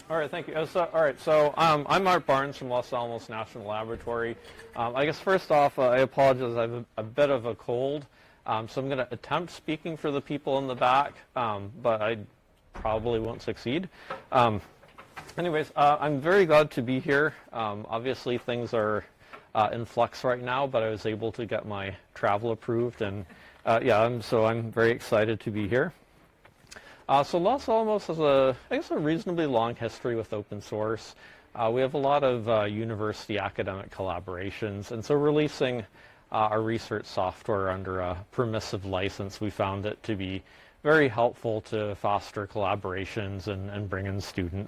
All right, thank you. All right, so I'm Art Barnes from Los Alamos National Laboratory. I guess first off, I apologize. I have a bit of a cold, so I'm going to attempt speaking for the people in the back, but I probably won't succeed. Anyways, I'm very glad to be here. Obviously, things are in flux right now, but I was able to get my travel approved, and so I'm very excited to be here. So Los Alamos has I guess a reasonably long history with open source. We have a lot of university academic collaborations, and so releasing our research software under a permissive license, we found it to be very helpful to foster collaborations and bring in students.